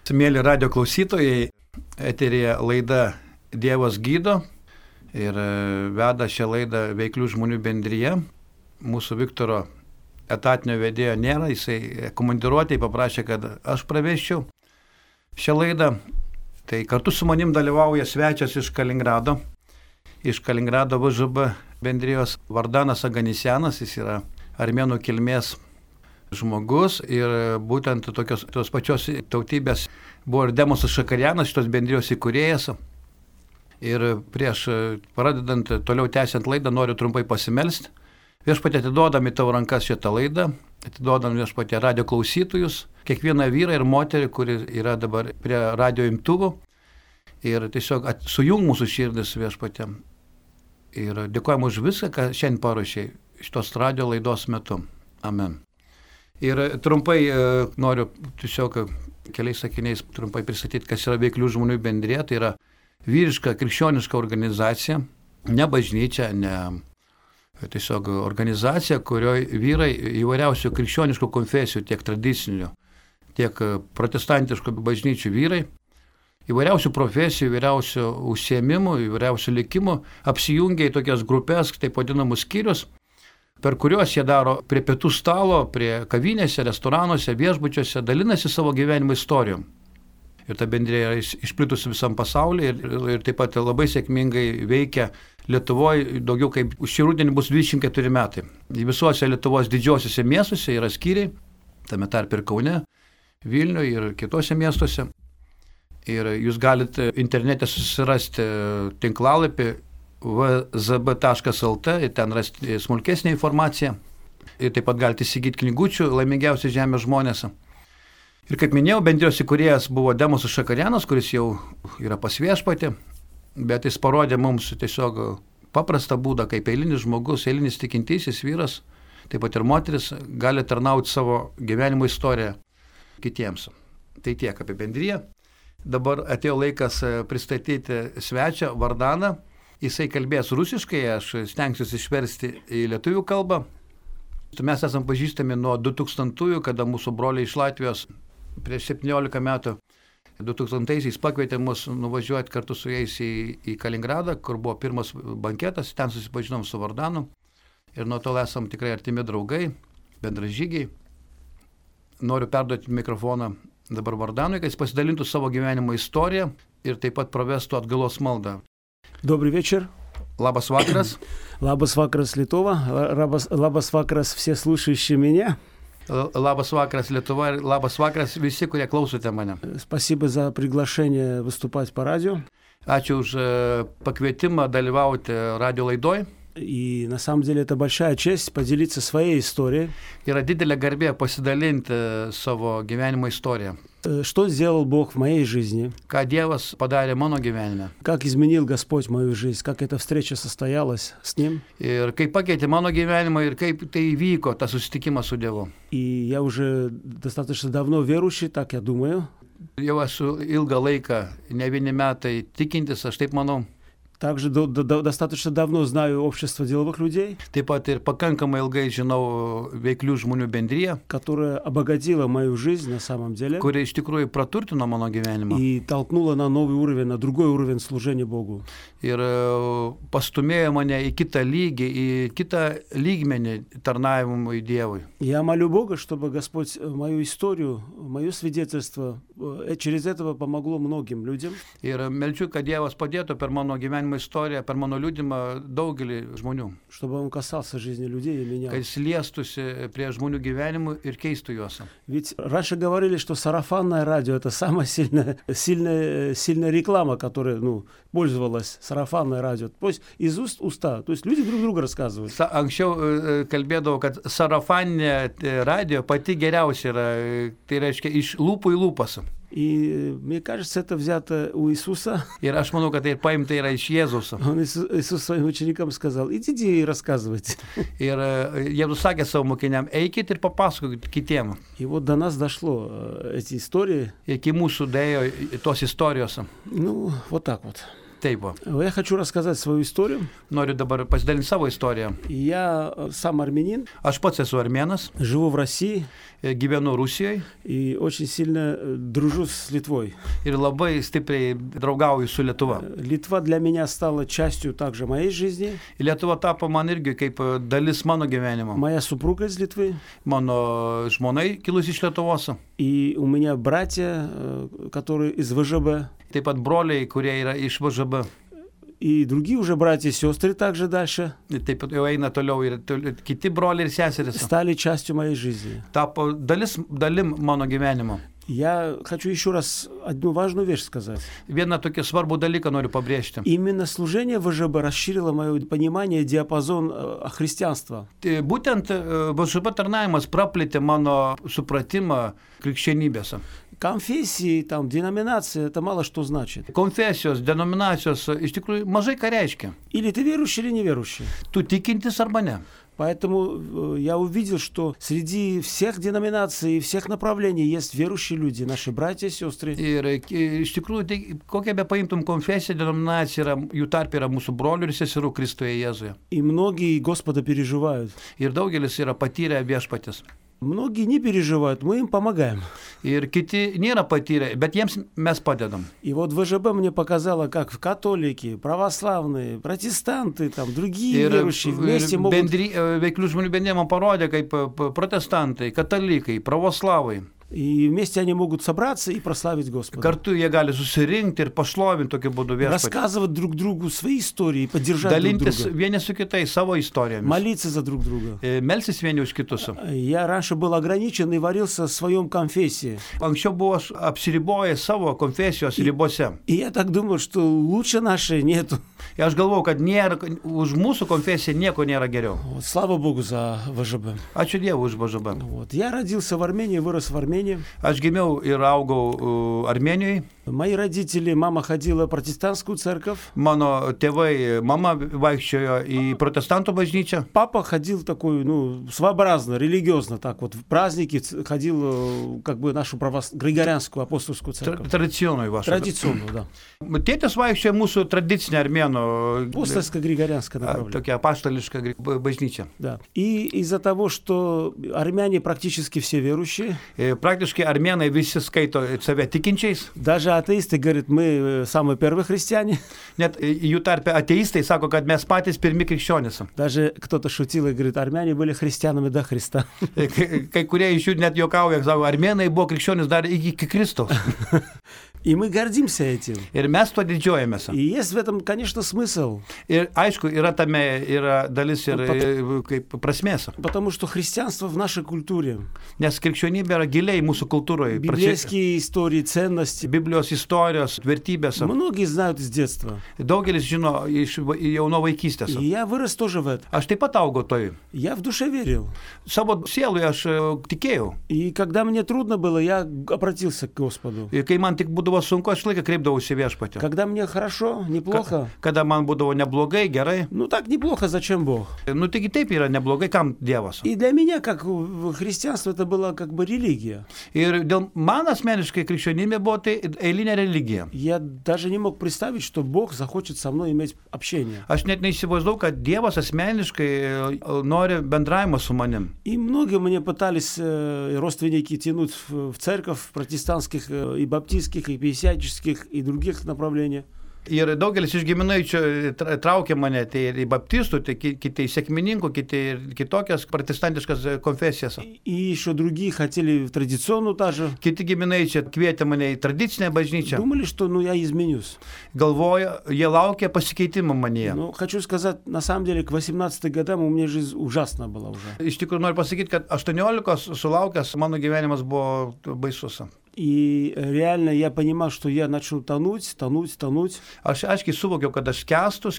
Mėly radio klausytojai, eteryje laida Dievas gydo ir veda šią laidą Veiklių žmonių bendrija. Mūsų Viktoro etatinio vedėjo nėra, jisai komandiruotėje paprašė, kad aš pravesčiau šią laidą. Tai kartu su manim dalyvauja svečias iš Kaliningrado VŽB bendrijos Vardanas Aganisjanas, jis yra armėnų kilmės žmogus ir būtent tos pačios tautybės buvo ir Demosas Šakarianas, šitos bendrijos įkūrėjas. Ir prieš pradedant toliau tęsiant laidą noriu trumpai pasimelsti. Viešpatie, atiduodami tavo rankas šitą laidą, atiduodami Viešpatie radio klausytojus, kiekvieną vyrą ir moterį, kuri yra dabar prie radio imtuvų. Ir tiesiog sujung mūsų širdis, Viešpatie. Ir dėkojame už viską, ką šiandien paruošei šitos radio laidos metu. Amen. Ir trumpai noriu tiesiog keliais sakiniais trumpai pristatyti, kas yra Veiklių žmonių bendrija. Tai yra vyriška krikščioniška organizacija, ne bažnyčia, ne tiesiog organizacija, kurioje vyrai įvairiausių krikščioniškų konfesijų, tiek tradicinių, tiek protestantiškų bažnyčių vyrai, įvairiausių profesijų, įvairiausių užsiėmimų, įvairiausių likimų apsijungia į tokias grupės, taip vadinamus skyrius, per kuriuos jie daro prie pietų stalo, prie kavinėse, restoranuose, viešbučiuose, dalinasi savo gyvenimo istorijom. Ir ta bendrija yra išplitusi visam pasaulyje ir taip pat labai sėkmingai veikia Lietuvoje, daugiau kaip šį rudenį bus 24 metai. Visuose Lietuvos didžiosiuose miestuose yra skyriai, tame tarp ir Kaune, Vilniuje ir kitose miestuose. Ir jūs galite internete susirasti tinklalapį vzb.lt ir ten rasti smulkesnę informaciją. Ir taip pat galite įsigyti knygučių Laimingiausi žemės žmonės. Ir kaip minėjau, bendrijos įkūrėjas buvo Demosas Šakarianas, kuris jau yra pas Viešpatį, bet jis parodė mums tiesiog paprastą būdą, kaip eilinis žmogus, eilinis tikintysis vyras, taip pat ir moteris, gali tarnauti savo gyvenimo istoriją kitiems. Tai tiek apie bendriją. Dabar atėjo laikas pristatyti svečią Vardaną. Jisai kalbės rusiškai, aš stengsiuosi išversti į lietuvių kalbą. Mes esam pažįstami nuo 2000-ųjų, kada mūsų broliai iš Latvijos prieš 17 metų 2000-aisiais pakvietė mus nuvažiuoti kartu su jais į Kaliningradą, kur buvo pirmas banketas, ten susipažinom su Vardanu ir nuo to esam tikrai artimi draugai, bendražygiai. Noriu perduoti mikrofoną dabar Vardanui, kad jis pasidalintų savo gyvenimo istoriją ir taip pat pravestų atgalos maldą. Добрый вечер. Labas vakaras. Labas vakaras, Lietuva. Labas vakaras, все слушающие меня. Labas vakaras, Lietuva. Labas vakaras, visi, kurie klausote mane. Спасибо за приглашение выступать по радио. Ačiū už pakvietimą dalyvauti radio laidoj. И на самом деле это большая честь поделиться своей историей. Yra didelė garbė pasidalinti savo gyvenimo istoriją. Что сделал Бог в моей жизни? Ką Dievas padarė mano gyvenime. Как изменил Господь мою жизнь? Как эта встреча состоялась с Ним? Ir kaip pakeitė mano gyvenimą ir kaip tai įvyko, tas susitikimas su Dievu. И я уже достаточно давно верующий, так я думаю. Jau esu ilgą laiką, ne vieni metai tikintis, aš taip manau. Также достаточно давно знаю общество деловых людей, Taip pat ir pakankamai ilgai žinau Veiklių žmonių bendriją, которое обогатило мою жизнь на самом деле kuri iš tikrųjų praturtino mano gyvenimą и толкнуло на новый уровень, на другой уровень служения Богу. ir pastumėjo mane į kitą lygį, į kitą lygmenį tarnavimui Dievui. Я молю Бога, чтобы Господь мою историю, мое свидетельство через этого помогло многим людям. Ir meldžiu, kad Dievas padėtų per mano gyvenimo istoriją, per mano liudymą daugelį žmonių, Чтобы он касался жизни людей и меня. kad jis liestųsi prie žmonių gyvenimų ir keistų juos. Ведь раньше говорили, что сарафанное радио — это самая сильная реклама, которая пользовалась сарафанное радио. То есть из уст в уста. То есть люди друг другу рассказывают. Anksčiau kalbėdavau, kad sarafaninė radio pati geriausia yra, tai reiškia iš lūpų į lūpas. И мне кажется, это взято у Иисуса. Ir aš manau, kad tai paimta yra iš Jėzaus. Иисус своим ученикам сказал: идите и рассказывайте. Ir Jėzus sakė savo mokiniam, eikit ir papasakokit kitiem. И вот до нас дошло эти истории. Iki mūsų dėjo tos istorijos. Вот так вот. Taip, va. Я хочу рассказать свою историю. Noriu dabar pasidalinti savo istoriją. Я сам армянин, Aš pats esu armėnas, живу в России gyvenu Rusijoje и очень сильно дружу с Литвой. ir labai stipriai draugauju su Lietuva. Литва для меня стала частью также моей жизни. Ir Lietuva tapo man irgi kaip dalis mano gyvenimo. Моя супруга из Литвы. Mano žmonai kilusi iš Lietuvos. И у меня братья, которые из ВЖБ. Taip pat broliai, kurie yra iš VŽB. И другие уже братья и сестры также дальше Taip pat jau eina toliau ir kiti broliai ir seserys. стали частью моей жизни. Tapo dalim mano gyvenimo. Я хочу еще раз одну важную вещь сказать. Vieną tokį svarbų dalyką noriu pabrėžti. Именно служение ВЖБ расширило мое понимание, диапазон христианства. Būtent VŽB tarnavimas praplėtė mano supratimą krikščionybėse. Конфессии, там, деноминации, это мало что значит. Konfesijos, denominacijos iš tikrųjų mažai ką reiškia. Или ты верующий, или неверующий. Tu tikintis arba ne. Поэтому я увидел, что среди всех деноминаций и всех направлений есть верующие люди, наши братья и сестры. Ir iš tikrųjų, tai kokią be paimtum konfesiją, denominaciją, yra, jų tarp yra mūsų brolių ir seserų Kristuje Jėzuje. И многие Господа переживают. Ir daugelis yra patyrę viešpatis. Многие не переживают, мы им помогаем. Ir kiti nėra patyrę, bet jiems mes padedam. И вот ВЖБ мне показало, как католики, православные, протестанты, там, другие верующие вместе могут... Veiklių žmonių bendrė man parodė, kaip protestantai, katalikai, pravoslavai. И вместе они могут собраться и прославить Господа. Kartu jie gali susirinkti ir pašlovinti tokiu būdu viešpatį. Рассказывать друг другу свои истории, поддержать Dalintis друг друга. vieni su kitais savo istorijomis. Молиться за друг друга. Melsis vieni už kitus. Я раньше был ограничен и варился в своем конфессии. Anksčiau buvo apsiribojęs savo konfesijos ribose. И я так думал, что лучше нашей нету. Ir aš galvojau, kad nėra, už mūsų konfesiją nieko nėra geriau. Вот, слава Богу за ВЖБ. Ačiū Dievui už VŽB. Вот. Я родился в Армении, вырос в Армении. Aš gimiau ir augau Armėnijoje. Мои родители, мама ходила в протестантскую церковь. Mano tėvai, mama vaikščiojo į protestantų bažnyčią. Папа ходил такой, ну, своеобразно, религиозно, так вот, в праздники ходил, как бы, нашу григорианскую апостольскую церковь. Tradicionui važiuoju. Традиционную, да. Tėtis vaikščiojo mūsų tradicinę armėnų. Апостольско-григорианское направление. Tokia apaštališka bažnyčia. Да. И из-за того, что армяне практически все верующие. Praktiškai armėnai visi skaito save tikinčiais. Даже атеисты говорят, мы самые первые христиане. Net jų tarpe ateistai sako, kad mes patys pirmi krikščionys. Даже кто-то шутил и говорит, армяне были христианами до Христа. Kai kurie iš jų net juokauja, sako, armėnai buvo krikščionys dar iki Kristaus. И мы гордимся этим. Ir mes tuo didžiuojamės. И есть в этом, конечно, смысл. Ir aišku, yra tame yra dalis ir kaip prasmės. Потому что христианство в нашей культуре. Nes krikščionybė yra giliai mūsų kultūroje. Библейские истории, ценности. Biblijos istorijos, vertybės. Многие знают из детства. Daugelis žino iš jau nuo vaikystės. И я вырос тоже в этом. Aš taip pat augau toj. Я в душе верил. Savo sielui aš tikėjau. И когда мне трудно было, я обратился к Господу. Ir kai man tik būdavo sunku, aš laiką kreipdavausi viešpatį. Когда мне хорошо, неплохо. Kada man būdavo neblogai, gerai. Ну так неплохо, зачем Бог? Nu taigi taip yra neblogai, kam Dievas. И для меня, как христианство, это была как бы религия. Ir dėl man asmeniškai krikščionybė buvo tai eilinė religija. Я даже не мог представить, что Бог захочет со мной иметь общение. Aš net neįsivaizdavau, kad Dievas asmeniškai nori bendravimo su manim. И многие мне пытались родственники тянуть в церковь, протестантских и баптистских, и пятидесятнических, и других направлениях. Ir daugelis iš giminaičių traukė mane tai ir į baptistų, tai kiti į sekmininkų, kiti ir kitokias protestantiškas konfesijas. И еще другие хотели в традиционную даже. Kiti giminaičiai kvietė mane į tradicinę bažnyčią. Думали, что я изменюсь. Galvoja, jie laukia pasikeitimo manyje. Но хочу сказать, на самом деле, к 18 годам у меня жизнь ужасна была уже. Iš tikrųjų noriu pasakyti, kad 18 sulaukęs mano gyvenimas buvo baisus. И реально я понимал, что я начну тонуть. Aš aiškiai suvokiau, kad aš skęstu.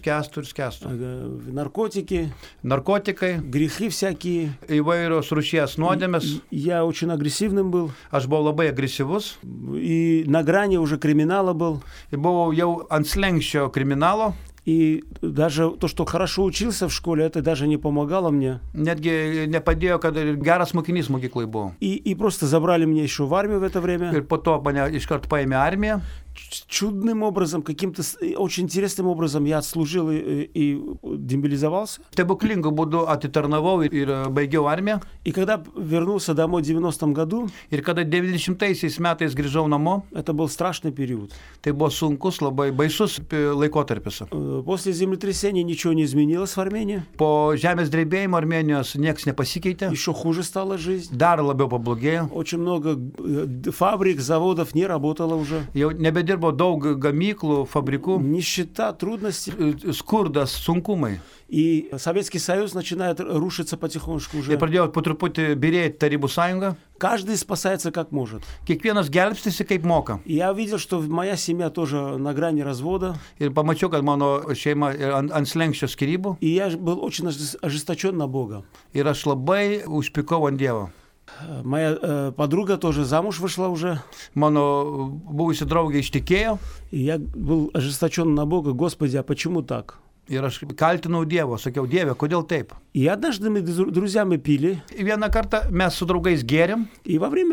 Наркотики, Narkotikai, грехи всякие. įvairios rūšies nuodėmės. Я очень агрессивным был. Aš buvau labai agresyvus. И на грани уже криминала был. Buvau jau ant slenksčio kriminalo. И даже то, что хорошо учился в школе, это даже не помогало мне. Netgi nepadėjo, kad ir geras mokinys mokyklai buvo. И просто забрали меня еще в армию в это время. Ir po to mane iškart paėmė armiją. чудным образом, каким-то очень интересным образом я отслужил и демобилизовался. Stebuklingu būdu atitarnavau ir baigiau armiją. И когда вернулся домой в 90-м году, Ir kada 90-aisiais metais grįžau namo, это был страшный период. tai buvo sunkus, labai baisus laikotarpis. После землетрясения ничего не изменилось в Армении. Po žemės drebėjimo Armenijos nieks nepasikeitė, Еще хуже стала жизнь. dar labiau pablogėjo. Очень много фабрик, заводов не работало уже. Jau nebedirbo daug gamyklų, fabrikų, Нищета, трудности. skurdas, sunkumai. И Советский Союз начинает рушиться потихонечку Ir уже. pradėjo po truputį birėti Tarybų sąjunga. Каждый спасается как может. Kiekvienas gelbstisi kaip moka. И я увидел, что моя семья тоже на грани развода. Ir pamačiau, kad mano šeima ant slenkščio skyrybų. И я был очень ожесточен на Бога. Ir aš labai užpykau ant Dievo. Моя подруга тоже замуж вышла уже. Mano buvusi draugė ištikėjo. И я был ожесточен на Бога. Господи, а почему так? Ir aš kaltinau Dievo, sakiau, Dieve, kodėl taip? И однажды мы с друзьями пили. Vieną kartą mes su draugais gėrėm, И во время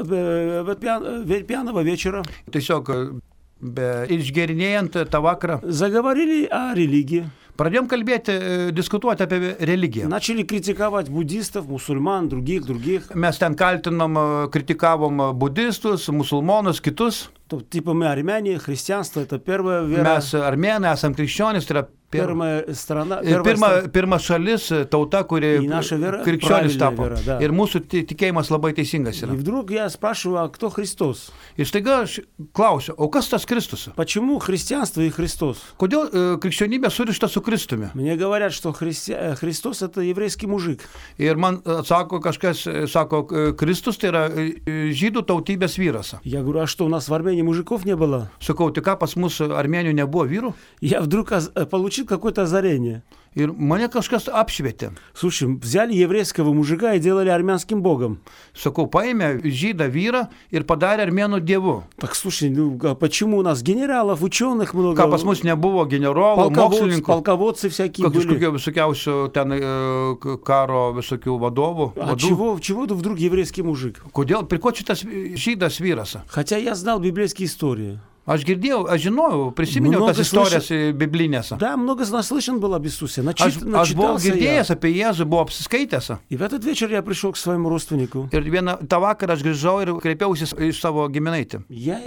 пьяного вечера tiesiog išgėrinėjant tą vakarą, заговорили о религии. pradėjom kalbėti, diskutuoti apie religiją. Начали критиковать буддистов, мусульман, других. Mes ten kaltinom, kritikavom budistus, musulmonus, kitus. Типа мы армяне, христианство это первая вера. Mes armėnai, esam krikščionys, tai yra Первая страна. pirma šalis, tauta, kuri И наша вера krikščionis tapo. правильная вера, да. Ir mūsų tikėjimas labai teisingas И yra. вдруг я спрашиваю, а кто Христос? Ir staiga aš klausiu, o kas tas Kristus? Почему христианство и Христос? Kodėl krikščionybė surišta su Kristumi? Мне говорят, что Христос это еврейский mужик. Ir man atsako kažkas, sako, Kristus tai yra žydų tautybės vyras. Я говорю, а что, у нас в Армении мужиков не было? Sakau, tai ką pas mus Armėnių nebuvo vyrų? Я вдруг получил какое-то озарение. Ir mane kažkas apšvietė. Слушай, взяли еврейского мужика и делали армянским богом. Sakau, paėmė žydą vyrą ir padarė armėnų dievu. Так, слушай, ну а почему у нас генералов, ученых много? Ką pas mus nebuvo generolų, mokslininkų, полководцы всякие были. kažkokių visokiausių ten karo visokių vadovų. А чего вдруг еврейский мужик? Kodėl, prie ko šitas žydas vyras? Хотя я знал библейские истории. Aš girdėjau, aš žinojau, prisiminiau tas istorijas biblinės. Да, много наслышан был об Иисусе. Aš buvau girdėjęs apie Jėzų, buvau apsiskaitęs. И в этот вечер я пришел к своему родственнику. Ir tą vakarą aš grįžau ir kreipiausi iš savo giminaitį. Я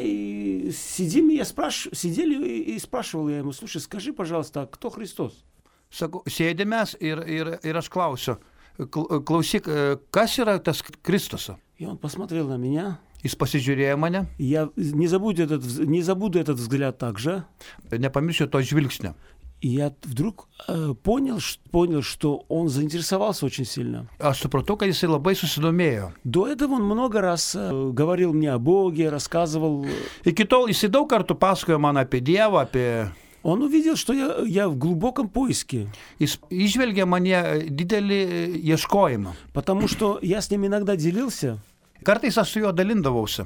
сидели и спрашивал я ему, слушай, скажи, пожалуйста, кто Христос? Sakau, sėdėmės ir aš klausiu, klausyk, kas yra tas Kristus? И он посмотрел на меня. Jis pasižiūrėjo mane. Я не забуду этот взгляд также. Nepamiršiu to žvilgsnio. И я вдруг понял, что он заинтересовался очень сильно. Aš supratau, kad jisai labai susidomėjo. До этого он много раз говорил мне о Боге, рассказывал. Iki tol jisai daug kartų pasakojo man apie Dievą, apie... Он увидел, что я в глубоком поиске. Jis išvelgė mane didelį ieškojimą. Потому что я с ним иногда делился. Kartais aš su juo dalindavausi.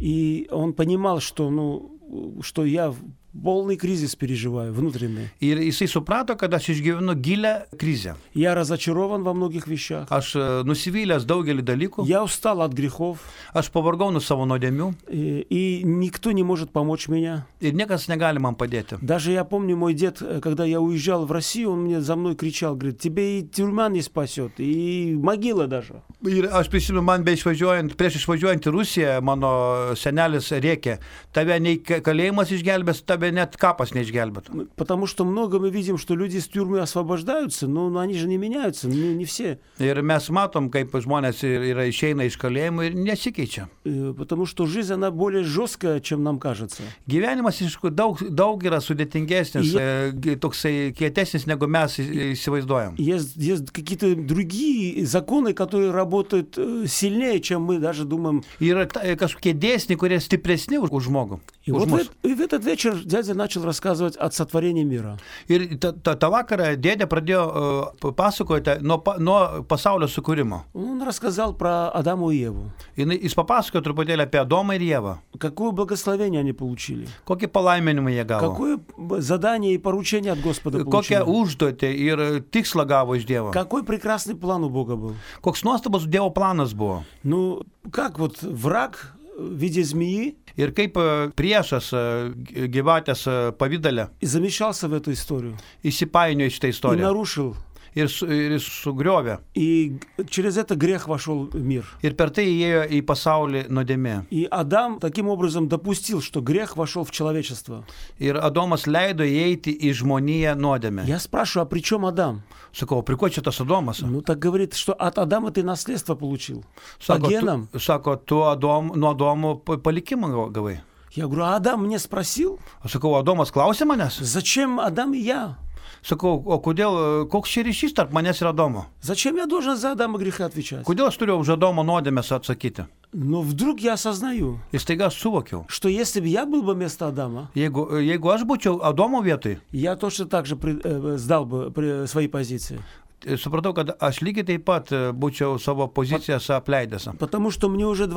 И он понимал, что я полный кризис переживаю внутренний. Ir jisai suprato, kad aš išgyvenu gilę krizę. Я разочарован во многих вещах. Aš nusivylęs daugelį dalykų. Я устал от грехов. Aš pavargau nuo savo nuodėmių. И никто не может помочь меня. Ir niekas negali man padėti. Даже я помню, мой дед, когда я уезжал в Россию, он мне за мной кричал, говорит, тебе и тюрьма не спасет, и могила даже. Ir aš prisimenu, man prieš išvažiuojant į Rusiją, mano senelis rėkė, tave nei kalėjimas išgelbės, tave net kapas neišgelbėtų. Потому что много мы видим, что люди из тюрьмы освобождаются, но они же не меняются, не все. Ir mes matom, kaip žmonės išeina iš kalėjimų ir nesikeičia. Потому что жизнь, она более жесткая, чем нам кажется. Gyvenimas, aišku, daug yra sudėtingesnis, toksai kietesnis, negu mes įsivaizduojam. Есть какие-то другие законы, которые работают сильнее, чем мы даже думаем. Yra kažkokie dėsniai, kurie stipresni už žmogų. И вот в этот вечер дядя начал рассказывать от сотворения мира. Ir tą vakarą dėdė pradėjo pasakoti nuo pasaulio sukūrimo. Он рассказал про Адама и Еву. Jis papasakojo truputėlį apie Adomą ir Ievą. Какое благословение они получили. Kokį palaiminimą jie gavo. Какое задание и поручение от Господа получили. Kokią užduotį ir tikslą gavo iš Dievo. Какой прекрасный план у Бога был. Koks nuostabus Dievo planas buvo. Ну, как вот враг в виде змеи. Ir kaip priešas gyvatės pavydale и замешался в эту историю, įsipainiojo į šitą и istoriją нарушил. ir jis sugriovė. И через это грех вошел в мир. Ir per tai įėjo į pasaulį nuodėmė. И Адам таким образом допустил, что грех вошел в человечество. Ir Adomas leido įeiti į žmoniją nuodėmę. Я спрашиваю, а при чем Адам? Sakau, pri ko čia tas Adomas? Ну так говорит, что от Адама ты наследство получил. По генам. Sako, tu nuo Adomo palikimą gavai. Я говорю, а Адам мне спросил, Aš sakau, Adomas klausė manęs. зачем Адам и я? Sakau, o kodėl, koks čia ryšys tarp manęs ir Adomo? Зачем я должен за Адама грехи отвечать? Kodėl aš turiu už Adomo nuodėmės atsakyti? Но вдруг я осознаю, Ir staiga aš suvokiau. что если бы я был бы вместо Адама, Jeigu aš būčiau Adomo vietoj, я точно так же сдал бы свои позиции. supratau, kad aš lygiai taip pat būčiau savo pozicijas apleidęs. Потому что мне уже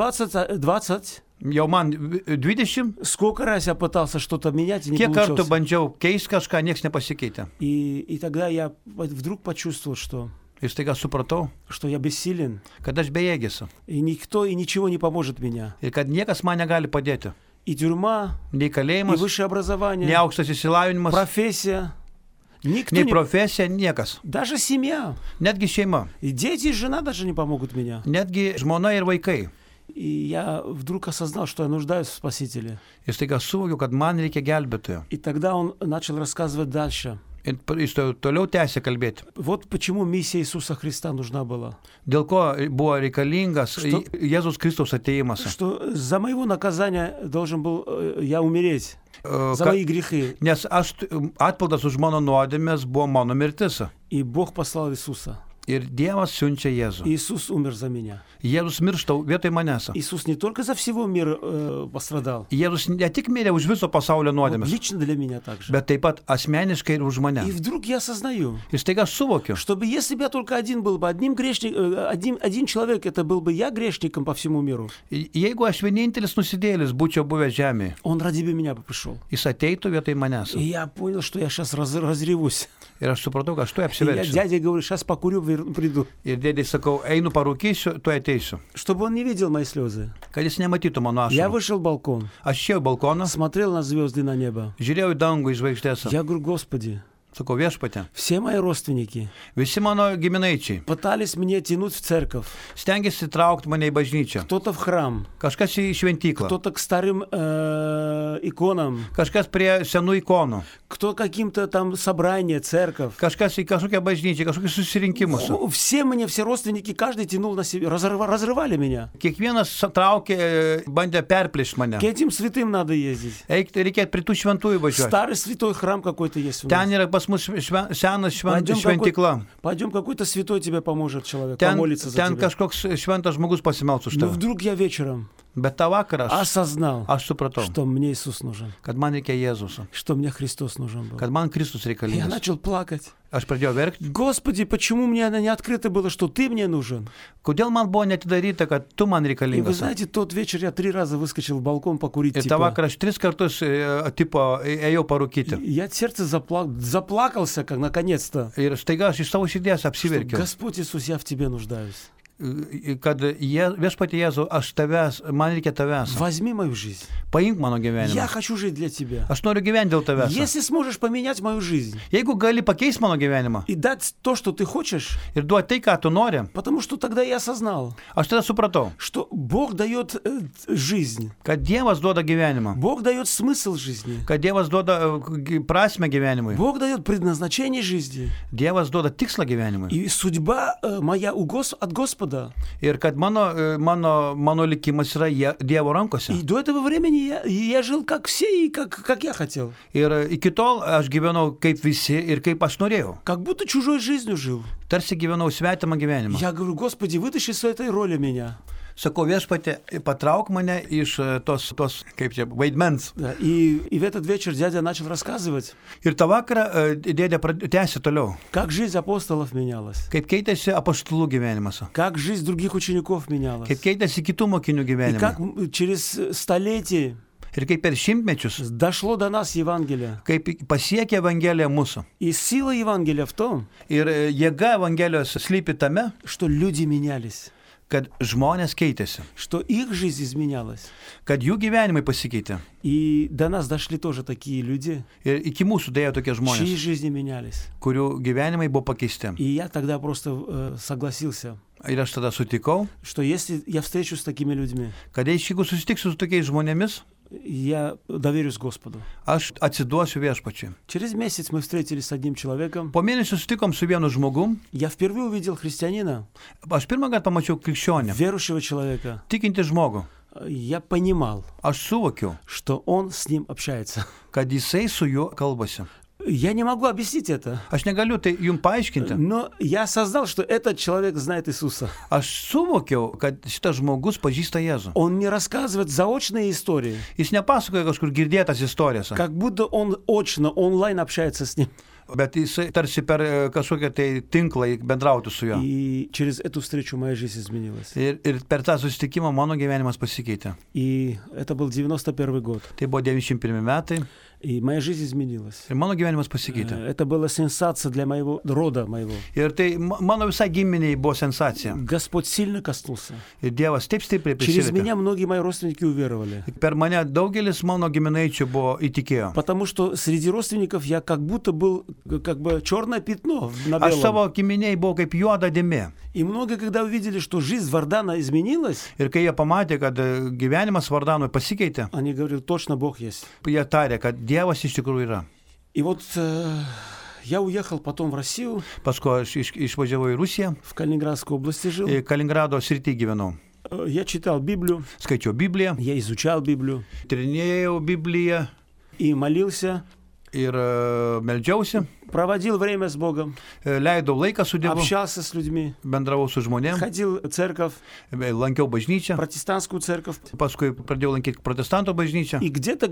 20, Jau man 20, сколько раз я пытался что-то менять и не kiek kartų получилось. bandžiau keisti kažką, niekas nepasikeitė. И тогда я вдруг почувствовал, Ir staiga supratau, что я бессилен, kad aš bejėgis. и никто и ничего не поможет меня. Ir kad niekas man negali padėti. И тюрьма, Nei и kalėjimas, высшее nei образование, aukštas išsilavinimas, профессия, никто nei не... profesija, niekas. Даже семья, Netgi šeima, и дети, и жена даже не помогут меня. netgi žmona ir vaikai. И я вдруг осознал, что я нуждаюсь в Спасителе. Ir staiga suvokiau, kad man reikia gelbėtojo. И тогда он начал рассказывать дальше. Ir jis toliau tęsė kalbėti. Вот почему миссия Иисуса Христа нужна была. Dėl ko buvo reikalingas Jėzus Kristaus ateimas. Что за моего наказания должен был я умереть. За мои грехи. Nes atpildas už mano nuodėmės buvo mano mirtis. И Бог послал Иисуса. Ir Dievas siunčia Jėzų. Иисус умер за меня. Jėzus miršta vietoj manęs. Иисус не только за всего мира пострадал, Jėzus ne tik mirė už viso pasaulio но nuodėmės, лично для меня также. bet taip pat asmeniškai ir už mane. И вдруг я осознаю, Ir staiga suvokiu, чтобы если бы я только один был бы, одним грешником, один человек, это был бы я грешником по всему миру, jeigu aš vienintelis nusidėlis būčiau buvęs žemėje, он ради меня бы пришел. jis ateitų vietoj manęs. И я понял, что я сейчас разревусь. Ir aš supratau, kad aš tuoj И я apsiversiu. дяде говорю, сейчас покурю, приду. Ir dėdė sakau, einu parūkysiu, tuoj ateisiu. Чтобы он не видел мои слезы. Kad jis nematytų mano Я ašarų. вышел в балкон, Aš išėjau į balkoną, смотрел на звезды, на небо. žiūrėjau į dangų, į žvaigždės. Я говорю, Господи, Sakau, viešpatė, все мои родственники visi mano giminaičiai пытались меня тянуть в церковь, stengiasi traukti mane į bažnyčią. кто-то в храм, Kažkas į šventyklą, кто-то к старым иконам, kažkas prie senų ikonų, кто каким-то там собрание, церковь. kažkas į kažkokią bažnyčią, kažkokius susirinkimus. Все родственники, каждый тянул на себя, разрывали меня. Kiekvienas traukė, bandė perplėšti mane. К этим святым надо ездить. Reikia prie tų šventųjų važiuoti. Старый святой храм какой-то есть у Ten нас. yra pas mus senas Пойдем šventykla. Пойдем, какой-то святой тебе поможет человек, Ten, помолиться за ten тебя. kažkoks šventas žmogus pasimels už Но tave. вдруг я вечером Bet tą vakarą осознал, aš supratau, что мне Иисус нужен, kad man reikia Jėzus, что мне Христос нужен был. kad man Kristus Я reikalingas. начал плакать. Aš pradėjau verkti. Господи, почему мне она не открыто было, что Ты мне нужен? Kodėl man buvo netidaryta, kad tu man И вы reikalingas? знаете, тот вечер я 3 раза выскочил в балкон покурить. Ir tą Типа. vakarą aš 3 kartus tipo ėjau parūkyti. Я от сердца заплакался, как наконец-то. Ir staiga aš iš savo širdies Что, apsiverkiau. Господь Иисус, я в Тебе нуждаюсь. Kad viešpatie Jėzau, aš tavęs, man reikia tavęs. Возьми мою жизнь. Paimk mano Я gyvenimą. хочу жить для Тебя. Aš noriu gyventi dėl tavęs. Если сможешь поменять мою жизнь Jeigu gali pakeisti mano gyvenimą и дать то, что Ты хочешь, ir duoti tai, ką tu nori, потому что тогда я осознал, aš tada supratau, что Бог дает жизнь, kad Dievas duoda gyvenimą, Бог дает смысл жизни, kad Dievas duoda prasme gyvenimui, Бог дает предназначение жизни. Dievas duoda tikslą gyvenimui. И судьба моя от Господа. Ir kad mano likimas yra Dievo rankose. И до этого времени я жил как все и как я хотел. Ir iki tol aš gyvenau kaip visi ir kaip aš norėjau. Как будто чужой жизнью жил. Tarsi gyvenau svetimą gyvenimą. Я говорю, Господи, вытащи с этой роли меня. Sakau, viešpatie, patrauk mane iš tos kaip čia, vaidmens. Да, и в этот вечер дядя начал рассказывать, Ir tą vakarą dėdė tęsė toliau. как жизнь апостолов менялась, Kaip keitėsi apaštalų gyvenimas. как жизнь других учеников менялась, Kaip keitėsi kitų mokinių и как gyvenimas. через столетия Ir kaip per šimtmečius, дошло до нас Евангелие. kaip pasiekė Evangelija mūsų. И сила Евангелия в том, Ir jėga Evangelijos slypi tame, что люди менялись. kad žmonės keitėsi, что их жизнь изменялась. kad jų gyvenimai pasikeitė. И до нас дошли тоже такие люди, Ir iki mūsų dėjo tokie чьи žmonės, жизни менялись. kurių gyvenimai buvo pakeisti. И я тогда просто согласился, Ir aš tada sutikau, что если я встречусь с такими людьми, kad jeigu susitiksiu su tokiais žmonėmis, я доверюсь Господу. aš atsiduosiu viešpačiui. Через месяц мы встретились с одним человеком. Po mėnesio sutikom su vienu žmogum. Я впервые увидел христианина, Aš pirmą kartą pamačiau krikščionį, верующего человека. tikintį žmogų. Я понимал, Aš suvokiau, что он с ним общается. kad jisai su juo kalbasi. Я не могу объяснить это, Aš negaliu tai jums paaiškinti. но я осознал, что этот человек знает Иисуса. Aš suvokiau, kad šitas žmogus pažįsta Jėzų. Он мне рассказывает заочные истории, Jis nepasakoja kažkur girdėtas istorijas, как будто он очно, онлайн общается с ним. bet jisai tarsi per kažkokią tai tinklą bendrautų su juo. И через эту встречу моя жизнь изменилась. Ir per tą susitikimą mano gyvenimas pasikeitė. И это был 91 год. Tai buvo 91 metai И моя жизнь изменилась. ir mano gyvenimas pasikeitė. Это была сенсация для моего рода моего. Ir tai mano visai giminiai buvo sensacija. Господь сильно коснулся. Ir Dievas taip stipriai Через prisilietė. меня многие мои родственники уверовали. Per mane daugelis mano giminaičių buvo įtikėjo. Потому что среди родственников я как будто был как бы черное пятно на Aš белом. savo giminiai buvau kaip juoda dėmė. И многие, когда увидели, что жизнь Вардана изменилась, Ir kai jie pamatė, kad gyvenimas Vardanui pasikeitė, они говорили, точно Бог есть. jie tarė, kad Dievas iš tikrųjų yra. И вот я уехал потом в Россию, Paskui aš išvažiavau į Rusiją, в Калининградской области жил. Kaliningrado srity gyvenau. Я читал Библию, Skaičiau Bibliją, я изучал Библию tyrinėjau Bibliją и молился, ir meldžiausi, проводил время с Богом, leidau laiką su Dievu, общался с людьми, bendravau su žmonėmis, ходил в церковь, lankiau bažnyčią, протестантскую церковь. paskui pradėjau lankyti protestantų bažnyčią. И где-то к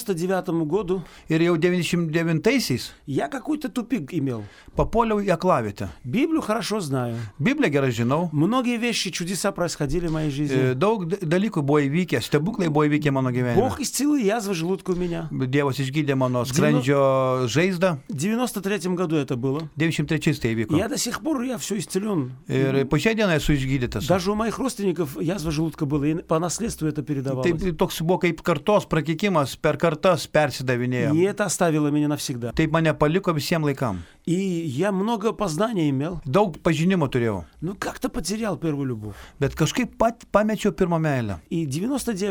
99 году Ir jau 99-aisiais я какой-то тупик имел. papuoliau į aklavietę. Библию хорошо знаю. Bibliją gerai žinau, Многие вещи, чудеса происходили в моей жизни. daug dalykų buvo įvykę, stebuklai buvo įvykę mano gyvenime. Бог исцелил язвы желудка у меня. Dievas išgydė mano skrandžio žaizdą. В 93 году это было. 93 tai įvyko. Я до сих пор, я все исцелен. Ir po šią dieną esu išgydytas. Даже у моих родственников язва желудка была, и по наследству это передавалось. Tai toks buvo kaip kartos prakekimas, per kartas persidavinėjo. И это оставило меня навсегда. Taip mane paliko visiems laikam. И я много познаний имел, Daug pažinimo turėjau, но как-то потерял первую любовь. bet kažkaip pat pamečiau pirmą meilę. И в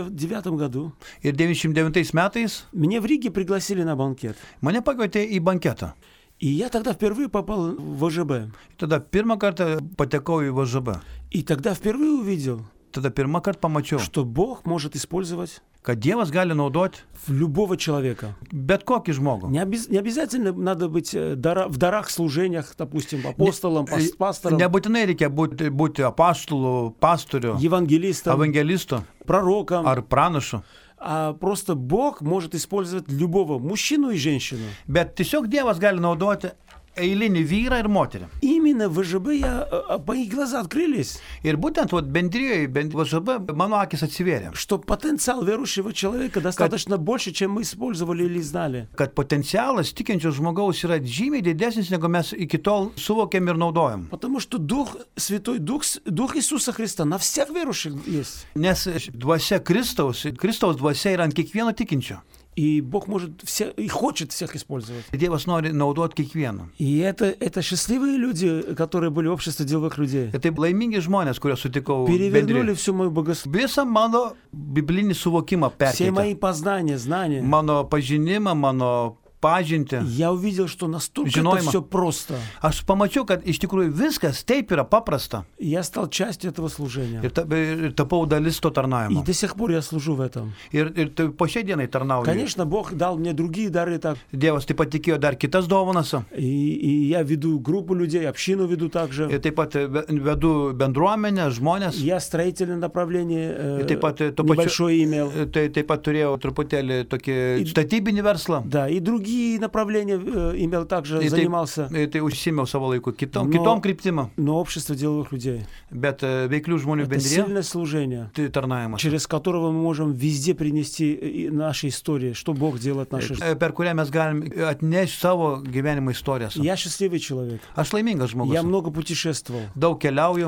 99 году Ir 99 metais меня в Риге пригласили на банкет. mane pakvietė į banketą. И я тогда впервые попал в ВЖБ. Tada pirmą kartą patekau į VŽB. И тогда впервые увидел, Tada pirmą kartą pamačiau, что Бог может использовать kad Dievas gali naudoti любого человека. bet kokį žmogų. Не обязательно надо быть в дарах, служениях, допустим, апостолом, пастором, Nebūtinai reikia būti apaštalų, pastorių, евангелистом, evangelistu пророком. ar pranašu. А просто Бог может использовать любого, мужчину и женщину. Bet tiesiog Dievas gali naudoti eilinį vyrą ir moterį. Именно в ВЖБ мои глаза открылись, Ir būtent bendrijoje, bent VŽB, mano akis atsivėrė. что потенциал верующего человека достаточно больше, чем мы использовали или знали. Kad potencialas tikinčio žmogaus yra žymiai didesnis, negu mes iki tol suvokėm ir naudojam. Потому что Дух Святой, Дух Иисуса Христа на всех верующих есть. Nes dvasia Kristaus dvasia yra ant kiekvieno tikinčio. И Бог может и хочет всех использовать. Dievas nori naudoti kiekvieną. И это счастливые люди, которые были в обществе деловых людей. Ir taip laimingi žmonės, kuriuos sutikau Перевернули bendrijoje. всю мою богословие. Visą mano biblinį suvokimą Все мои perkeitė. познания, знания. Mano pažinimą, mano pažinti. Я увидел, что настолько Žinojimą. это все просто. Aš pamačiau, kad iš tikrųjų viskas taip yra paprasta. И я стал частью этого служения. Ir tapau dalis to И tarnavimo. до сих пор я служу в этом. Ir tai po šiai dienai tarnauju. Конечно, Бог дал мне другие дары так. Dievas taip pat tikėjo dar kitas dovanas. И я веду группу людей, общину веду также. Ir taip pat vedu bendruomenę, žmonės. Я строительное направление taip pat to небольшое имел. Tai taip pat turėjau truputėlį tokį statybinį verslą. Да, и другие направления имел также, занимался. Tai užsimiau savo laiku kitom kryptimą. Но общество деловых людей. Bet veiklių žmonių Это bendrija. сильное служение, Tai tarnavimas. через которого мы можем везде принести наши истории, что Бог делает в нашей жизни. Per kurią mes galim atnešti savo gyvenimo istorijas. Я счастливый человек. Aš laimingas žmogus. Я много путешествовал. Daug keliauju.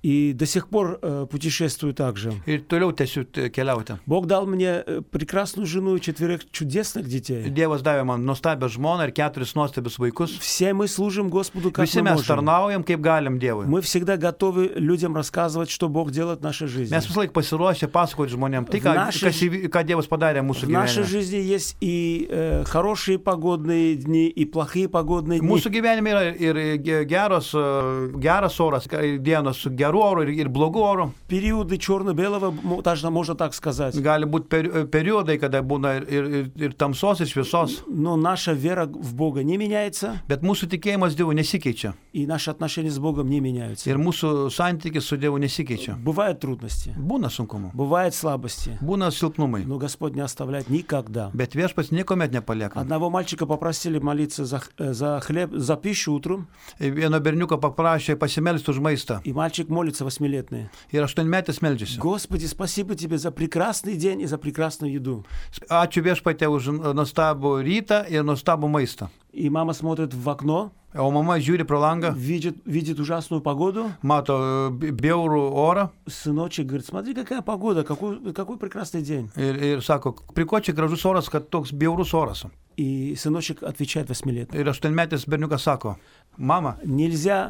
И до сих пор путешествую также. Ir toliau tęsiu keliauti. Бог дал мне прекрасную жену и 4 чудесных детей. Dievas davė man nuostabią žmoną ir 4 nuostabius vaikus. Все мы служим Господу, как Visi мы mes можем. tarnaujam, kaip galim Dievui. Мы всегда готовы людям рассказывать, что Бог делает в нашей жизни. Mes visą laiką pasiruošę pasakoti žmonėms tai, ką Dievas padarė mūsų В нашей gyvenime. жизни есть и хорошие погодные дни, и плохие погодные дни. Mūsų gyvenime yra ir geras oras, dienos su geru oru ir blogu oru. Периоды черно-белого, даже можно так сказать. Gali būti periodai, kada būna ir tamsos, ir šviesos. Но наша вера в Бога не меняется, Bet mūsų tikėjimas Dievu nesikeičia. и наши отношения с Богом не меняются. Ir mūsų santykis su Dievu nesikeičia. Бывают трудности, Būna sunkumų, бывают слабости, būna silpnumai. но Господь не оставляет никогда. Bet viešpats niekuomet nepalieka. Одного мальчика попросили молиться за хлеб, за пищу утром, Vieno berniuko paprašė pasimelsti už maistą. и мальчик молится 8-летний. Ir 8-metis meldžiasi. Господи, спасибо тебе за прекрасный день и за прекрасную еду. Ačiū viešpatė už nuostabų rytą ir nuostabų maistą. И мама смотрит в окно, O mama žiūri pro langą, видит ужасную погоду. mato bjaurų orą Сыночек говорит, смотри, какая погода, какой прекрасный день. ir sako, prie ko čia gražus oras, kad toks bjaurus oras. И сыночек отвечает 8-летний. Ir 8-metis berniukas sako, mama, Нельзя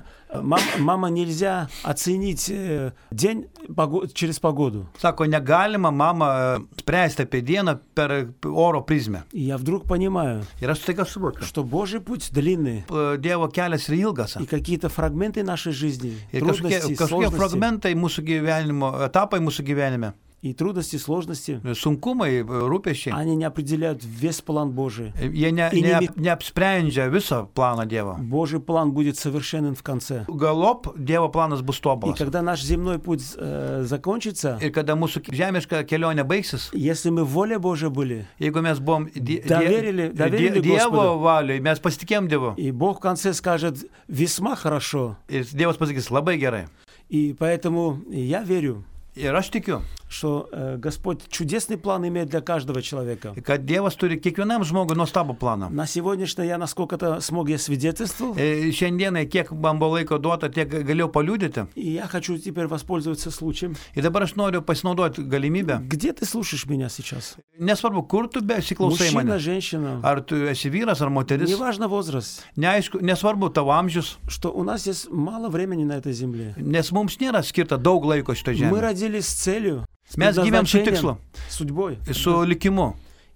оценить день через погоду. sako, negalima mama spręsti apie dieną per oro prizmę. И я вдруг понимаю, Ir aš staiga suvokiu, что Божий путь длинный. Dievo kelias yra ilgas. И какие-то фрагменты нашей жизни, Ir трудности, kažkokie сложности, fragmentai mūsų gyvenimo, etapai mūsų gyvenime, и трудности, сложности, sunkumai, rūpesčiai, они не определяют весь план Божий. jie neapsprendžia visą planą Dievo. Божий план будет совершенен в конце. Galop Dievo planas bus И tobulas. когда наш земной путь закончится, Ir kada mūsų žemiška kelionė baigsis, если мы воле Божьей были, jeigu mes buvom Доверили Dievo Господу. valiai, mes pasitikėjom Dievu. и Бог в конце скажет «весьма хорошо». Ir Dievas pasakys labai gerai. И поэтому я верю, Ir aš tikiu, что Господь чудесный план имеет для каждого человека. kad Dievas turi kiekvienam žmogui nuostabų planą. На сегодняшнее я, насколько-то смог, я свидетельствовал. Šiandienai, kiek man buvo laiko duota, tiek galėjau paliudyti. И я хочу теперь воспользоваться случаем. Ir dabar aš noriu pasinaudoti galimybę. Где ты слушаешь меня сейчас? Nesvarbu, kur tu besiklausai Мужчина, mane. женщина. Ar tu esi vyras ar moteris. Неважно возраст. Neaišku, nesvarbu tavo amžius, Что у нас есть мало времени на этой земле. nes mums nėra skirta daug laiko šito Мы žemėje. родились с целью, с Mes gyvenam su предназначением, tikslu, судьбой. su likimu.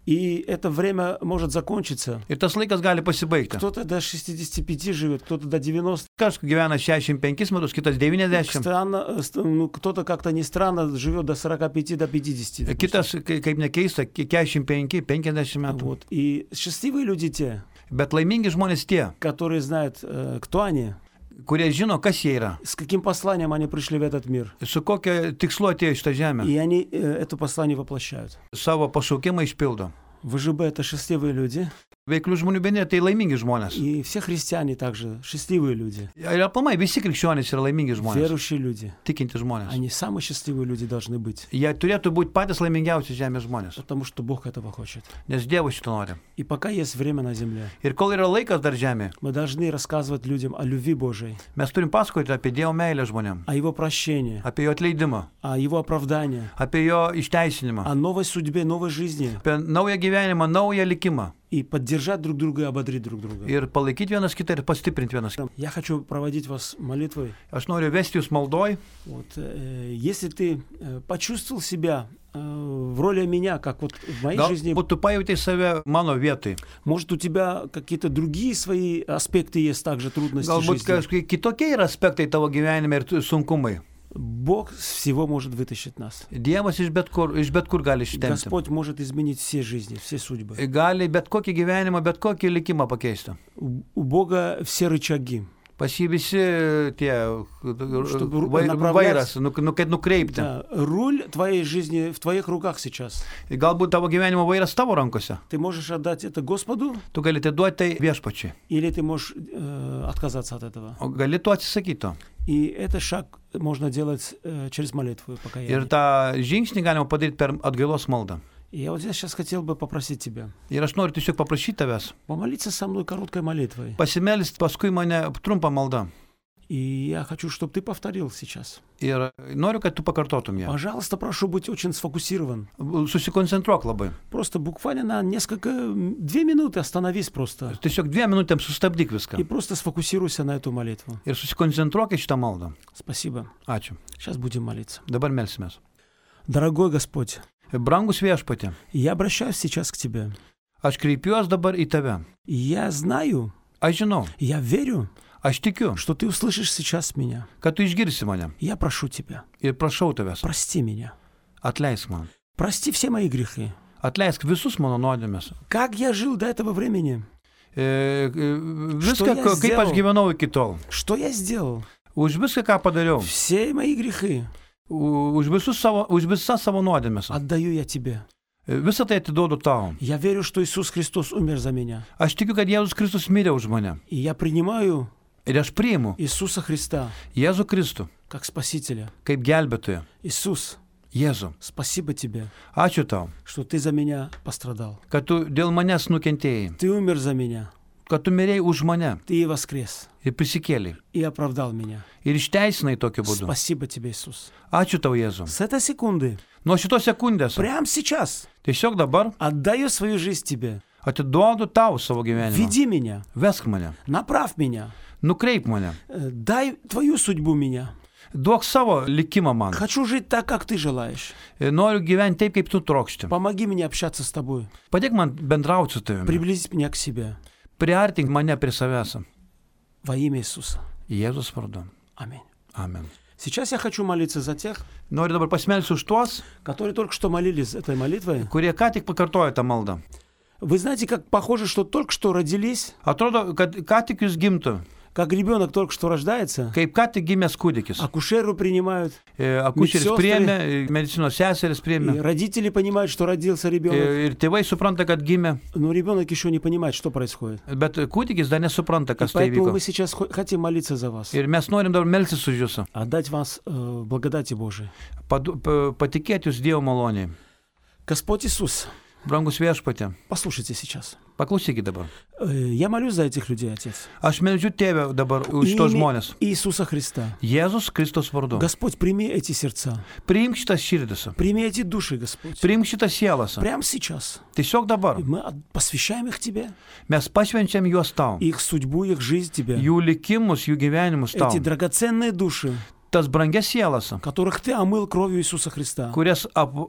И это время может закончиться. Ir tas laikas gali pasibaigti. Кто-то до 65 живет, кто-то до 90. Kažkas gyvena 65 metus, kitas 90, Странно, кто-то как-то не странно живет до 45, до 50. допустим. kitas, kaip nekeista, 45, 50 metų. Вот. И счастливые люди те, Bet laimingi žmonės tie, которые знают, кто они, kurie žino, kas jie yra, с каким посланием они пришли в этот мир. su kokia tikslu atėjo šitą žemę, И они это послание воплощают. savo pašaukimą išpildo. ВЖБ — это счастливые люди. Veiklių žmonių bendrė tai laimingi žmonės. И все христиане также счастливые люди. Ir aplamai visi krikščionys yra laimingi žmonės, Верующие люди. tikinti žmonės. Они самые счастливые люди должны быть. Jie turėtų būti patys laimingiausi žemės žmonės, Потому что Бог этого хочет. nes Dievas šito nori. И пока есть время на земле, Ir kol yra laikas dar žemė, мы должны рассказывать людям о любви Божией, mes turim pasakoti apie Dievo meilę žmonėm, о Его прощении, apie jo atleidimą, о Его оправдании, apie jo išteisinimą, о новой судьбе, новой жизни. apie naują gyvenimą, naują likimą. И поддержать друг друга и ободрить друг друга. Ir palaikyti vienas kitą ir pastiprinti vienas kitą. Я хочу проводить вас молитвой. Aš noriu vesti jūs maldoj. Вот, если ты почувствовал себя в роли меня, как вот в моей жизни, Galbūt tu pajutei save mano vietai. может, у тебя какие-то другие свои аспекты есть, также трудности Galbūt жизни. kažkokie kitokie yra aspektai tavo gyvenime ir sunkumai. Бог с всего может вытащить нас. Dievas iš bet kur gali ištempti. Господь может изменить все жизни, все судьбы. Gali bet kokį gyvenimą, bet kokį likimą pakeisti. У Бога все рычаги. Pas jį visi tie направлять. vairas, kad nukreipti. Да, руль твоей жизни в твоих руках сейчас. Galbūt tavo gyvenimo vairas tavo rankose. Ты можешь отдать это Господу, Tu gali atiduoti tai viešpačiui. или ты можешь отказаться от этого. O gali tu atsisakyti to. И этот шаг можно делать через молитву и Ir покаяние. tą žingsnį galima padaryti per atgailos maldą. И я вот здесь сейчас хотел бы попросить тебя Ir aš noriu tiesiog paprašyti tavęs. помолиться со мной короткой молитвой. Pasimelsti paskui mane trumpą maldą. И я хочу, чтобы ты повторил сейчас. Ir noriu, kad tu pakartotum ją. Пожалуйста, прошу быть очень сфокусирован. Susikoncentruok labai. Просто буквально на 2 минуты остановись просто. Tiesiog 2 minutėms sustabdyk И viską. просто сфокусируйся на эту молитву. Ir susikoncentruok į šitą maldą. Спасибо. Ačiū. Сейчас будем молиться. Dabar melsimės. Дорогой Господь, Brangus viešpatie, я обращаюсь сейчас к Тебе. aš kreipiuos dabar į tave. Я знаю, Aš žinau, я верю, aš tikiu, что Ты услышишь сейчас меня. kad tu išgirsi mane. Я прошу Тебя, Ir prašau tavęs, прости меня. atleisk man. Прости все мои грехи. Atleisk visus mano nuodėmes. Как я жил до этого времени? Viską, я kaip aš сделал? gyvenau iki tol. Что я сделал? Už viską, ką padariau. Все мои грехи Už visas savo nuodėmes. отдаю я Тебе. Visą tai atiduodu tau. Я верю, что Иисус Христос умер за меня. Aš tikiu, kad Jėzus Kristus mirė už mane. И я принимаю Ir aš priimu Иисуса Христа Jėzų Kristų как Спасителя. kaip gelbėtoją. Иисус, Jėzų. спасибо Тебе, Ačiū tau, что Ты за меня пострадал. kad tu dėl manęs nukentėjai. Ты умер за меня. Kad tu mirėjai už mane Ты и воскрес. ir prisikėlei. И оправдал меня. Ir išteisinai tokiu būdu. Спасибо Тебе, Иисус. Ačiū tau, Jėzų. С этой секунды, Nuo šitos sekundės прямо сейчас, tiesiog dabar отдаю свою жизнь Тебе. atiduodu tau savo gyvenimą. Веди меня, Vesk mane. направь меня, Nukreip mane. дай Твою судьбу меня. Duok savo likimą man. Хочу жить так, как Ты желаешь. Noriu gyventi taip, kaip tu trokšti. Помоги мне общаться с Тобой. Padėk man bendrauti su tavimi. Приблизить меня к себе. Priartink mane prie savęs. Во имя Иисуса. Jėzus vardu. Аминь. Amen. Сейчас я хочу молиться за тех, Noriu dabar pasmelsiu už tuos, которые только что молились этой молитвой. kurie ką tik pakartojo tą maldą. Вы знаете, как похоже, что только что родились, Atrodo, kad ką tik jūs gimtų, как ребенок только что рождается, kaip ką tik gimęs kūdikis. акушеру принимают, Akušeris Medicinos priėmė, medicinos seseris и priėmė. родители понимают, что родился ребенок, Ir tėvai supranta, kad gimė, но ребенок еще не понимает, что происходит. bet kūdikis dar nesupranta, И kas tai поэтому vyko. мы сейчас хотим молиться за вас, Ir mes norim dabar melsis už jūsų. отдать вас благодати Божией. Patikėti jūs Dievo maloniai. Господь Иисус, Brangus viešpatė, послушайте сейчас. paklausykite dabar. Я молюсь за этих людей, Отец. Aš meldžiu tėvę dabar už Имя tos žmonės. Иисуса Христа. Jėzus Kristus vardu. Господь, прими эти сердца, Priimk šitas širdis. прими эти души, Господь. Priimk šitas sielas. Прямо сейчас. Tiesiog dabar. И мы посвящаем их Тебе, Mes pašvenčiam juos tau. их судьбу, их жизнь Тебе. Jų likimus, jų gyvenimus tau. Эти драгоценные души, Tas brangias sielas, которых Ты омыл кровью Иисуса Христа, kurias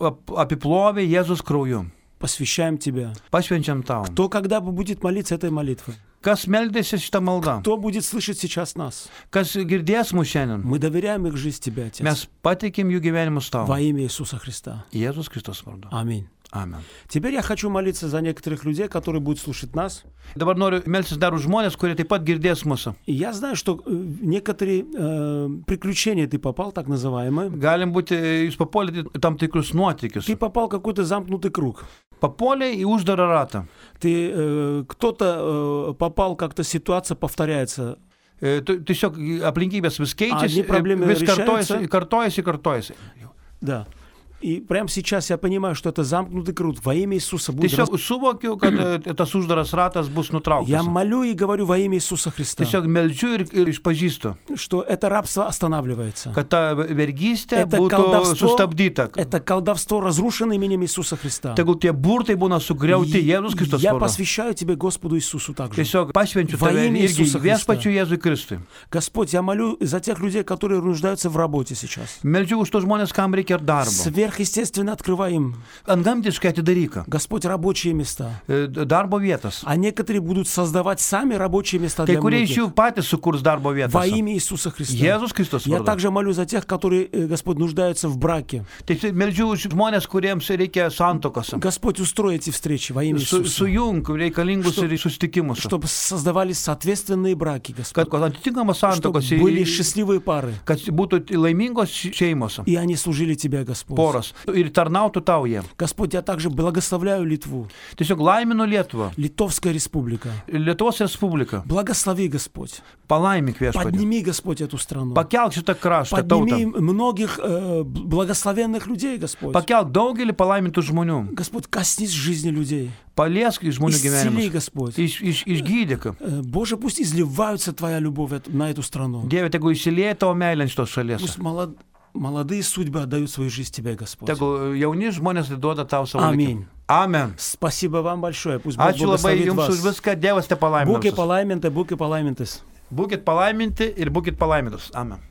apiplovė Jėzus krauju. посвящаем Тебе. Pašvenčiam tau. Кто когда будет молиться этой молитвой? Kas meldėsi šitą maldą? Кто будет слышать сейчас нас? Kas girdės mūsų šiandien? Мы доверяем их жизнь Тебе, Отец. Mes patikim jų gyvenimus tau. Во имя Иисуса Христа. Jėzus Kristus vardu. Аминь. Amen. Теперь я хочу молиться за некоторых людей, которые будут слушать нас. Dabar noriu melsis dar už žmonės, kurie taip pat girdės mūsų. И я знаю, что некоторые приключения ты попал, так называемые. Galim būti, jūs papuolėte į tam tikrus nuotykius. Ты попал в какой-то замкнутый круг. Papuolė į uždarą ratą. Ты кто-то попал, как-то ситуация повторяется. Tiesiog aplinkybės vis keičiasi, Одни проблемы vis решаются. kartojasi. Да. И прямо сейчас я понимаю, что это замкнутый круг. Во имя Иисуса будет Tiesiog suvokiu, kad tas uždaras ratas bus Я nutrauktas. молю и говорю во имя Иисуса Христа, Tiesiog meldžiu ir išpažįstu, что это рабство останавливается. kad ta vergystė Это būtų колдовство, sustabdyta. это колдовство разрушено именем Иисуса Христа. Tegul tie burtai būna sugriauti Jėzus Kristus Я vardu. посвящаю Тебе Господу Иисусу также. Tiesiog pašvenčiu Во tave имя irgi Иисуса Христа. viešpačiu Jėzui Kristui. Господь, я молю за тех людей, которые нуждаются в работе сейчас. Meldžiu už tos žmonės, kam reikia darbo. Сверхъестественно открывай им, Antgamtiškai atidaryk Господь, рабочие места. darbo vietas. А некоторые будут создавать сами рабочие места Kai для kurie iš многих. jų patys sukurs darbo vietas. Во имя Иисуса Христа. Jėzus Kristus Я vardu. также молю за тех, которые, Господь, нуждаются в браке. Tiesiog meldžiu už žmonės, kuriems reikia santokos. Господь, устрой эти встречи во имя Иисуса. Sujung reikalingus Что- ir susitikimus. Чтобы создавались соответственные браки, Господь. Kad atitinkamas Чтобы santokos были счастливые пары. kad būtų laimingos šeimos. И они служили Тебе, Господь. Poros juos ir tarnautų tau jie. Господь, я также благословляю Литву, Tiesiog laiminu Lietuvą, Литовская республика. Lietuvos Respubliką. Благослови, Господь. Palaimink viešpatį. Подними, Господь, эту страну. Pakelk šitą kraštą, Подними tautą. многих благословенных людей, Господь. Pakelk daugelį palaimintų žmonių. Господь, коснись жизни людей. Paliesk žmonių Исцели, gyvenimus. Господь. Išgydyk. Боже, пусть изливаются Твоя любовь на эту страну. Dieve, tegu išsilieja tavo meilė ant šitos šalies. Пусть молодые судьбы отдают свою жизнь Тебе, Господь. Tegu jauni žmonės duoda tau savo Аминь. likimą. Amen. Спасибо вам большое. Пусть Бог Ačiū labai благословит jums вас. už viską. Dievas te Būkite palaimintas. palaiminti. Būkit palaiminti ir būkit palaimintas. Amen.